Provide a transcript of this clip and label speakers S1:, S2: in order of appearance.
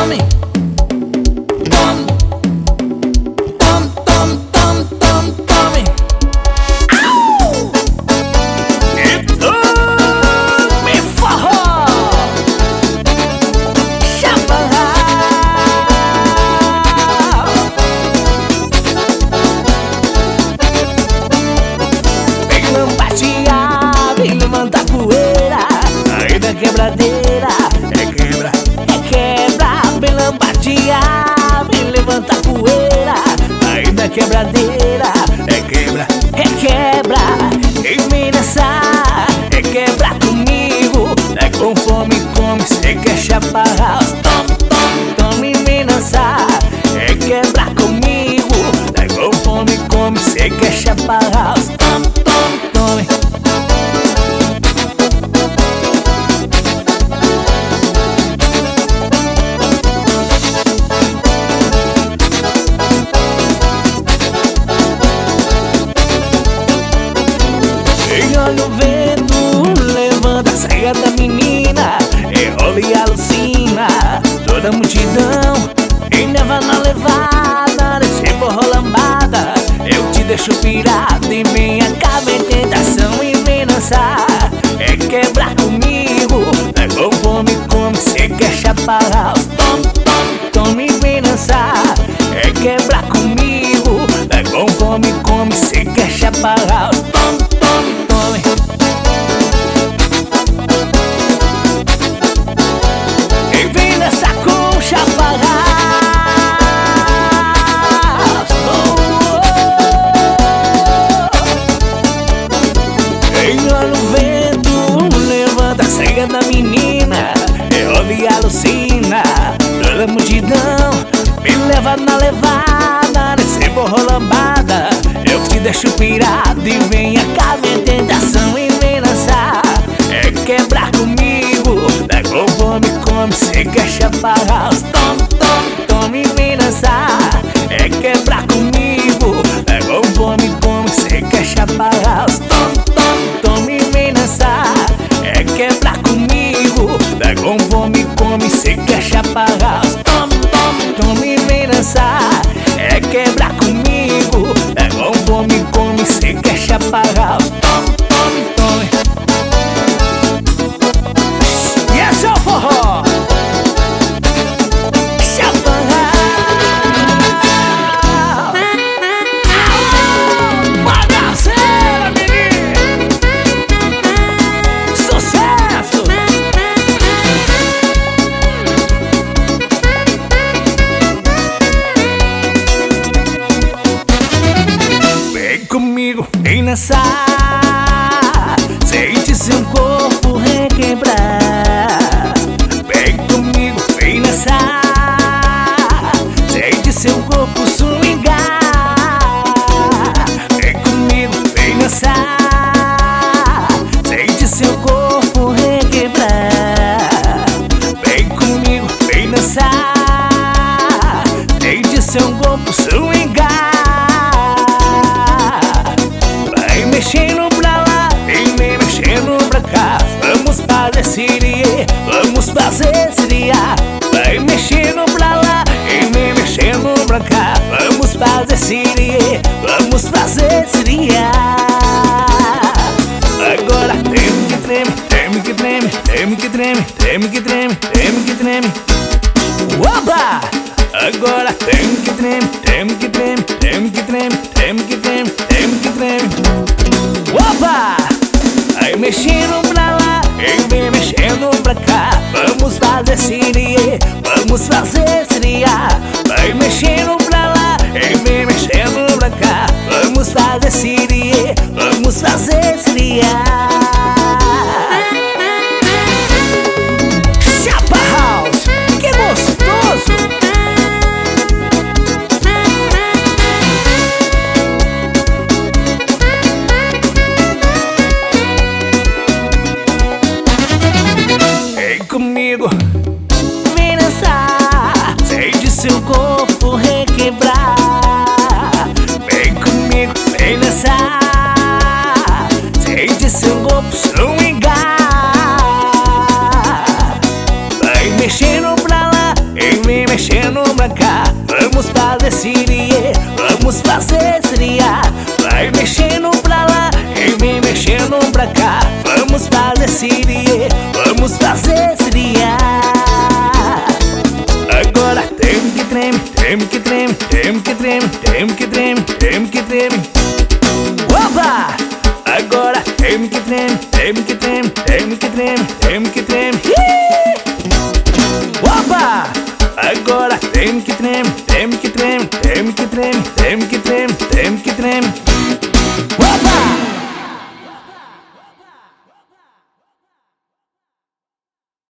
S1: tome. Tome, tome, tome, tome, tome, tome. Au! E tome forró. Chaparral. Vem lambatear, vem levantar poeira. Aí da quebradeira, quebra. Vem lambatear, vem levantar poeira. Aí da quebradeira, quebra. E vem dançar, quebra comigo. Com fome come, cê quer chaparral. Tome, tome, tome, vem dançar, quebra comigo. Com fome come, cê quer chaparral. Tome, tome, tome. Olha o vento, levanta a saia da menina, rola e alucina toda a multidão. Quem leva na levada, desse forró lambada, eu te deixo pirado e vem cá, vem tentação e vem dançar. Quebrar comigo, com fome come, cê quer chaparral. Tome, tome, tome, vem dançar. Quebrar comigo, com fome come, cê quer chaparral. Tome, tome, tome. E vem dançar com chaparral. Olha o vento, levanta a saia da menina, rola e alucina toda a multidão. Me leva na levada, nesse forró lambada, eu te deixo pirado e vem cá, vem tentação e vem dançar. Quebrar comigo, com fome come, cê quer chaparral. Tome, tome, tome, vem dançar. Quebrar comigo, com fome come, cê quer chaparral. Tome, tome, tome, vem dançar. Quebrar comigo, com fome come, cê quer chaparral. Tome, tome, tome, vem dançar. Quebrar comigo, com fome come, cê quer chaparral. Tome, tome, tome. E esse é o forró chaparral. Bagaceira, menino. Sucesso. Vem comigo, vem dançar, sente seu corpo requebrar. Vem comigo, vem dançar, sente seu corpo swingar. Vem comigo, vem dançar, sente seu corpo requebrar. Vem comigo, vem dançar, sente seu corpo swingar. Vai mexendo pra lá, vem mexendo pra cá. Vamos fazer siriê, vamos fazer siriá. Vai mexendo pra lá, vem mexendo pra cá. Vamos fazer siriê, vamos fazer siriá. Agora treme que treme, treme que treme, treme que treme, treme que treme, treme que treme. Oba! Agora treme que treme, treme que treme, treme que treme, treme que treme, treme que treme. Opa! Vai mexendo pra lá, vem mexendo pra cá. Vamos fazer siriê, vamos fazer siriá. Vai mexendo pra lá, vem mexendo pra cá. Vamos fazer siriê, vamos fazer siriá. Chaparral, que gostoso! Comigo, vem dançar, sente seu corpo requebrar. Vem comigo, vem dançar, sente seu corpo swingar. Vai mexendo pra lá, vem pra cá, vamos fazer siriê, vamos fazer siriá. Vai mexendo pra lá e vem mexendo pra cá, vamos fazer siriê, vamos fazer siriá. Agora treme que treme, treme que treme, treme que treme, treme que treme, treme que treme. Opa! Agora treme que treme, treme que treme, treme que treme, treme que treme. Opa! Agora treme que treme, treme que treme, treme que treme, treme que treme, treme que treme.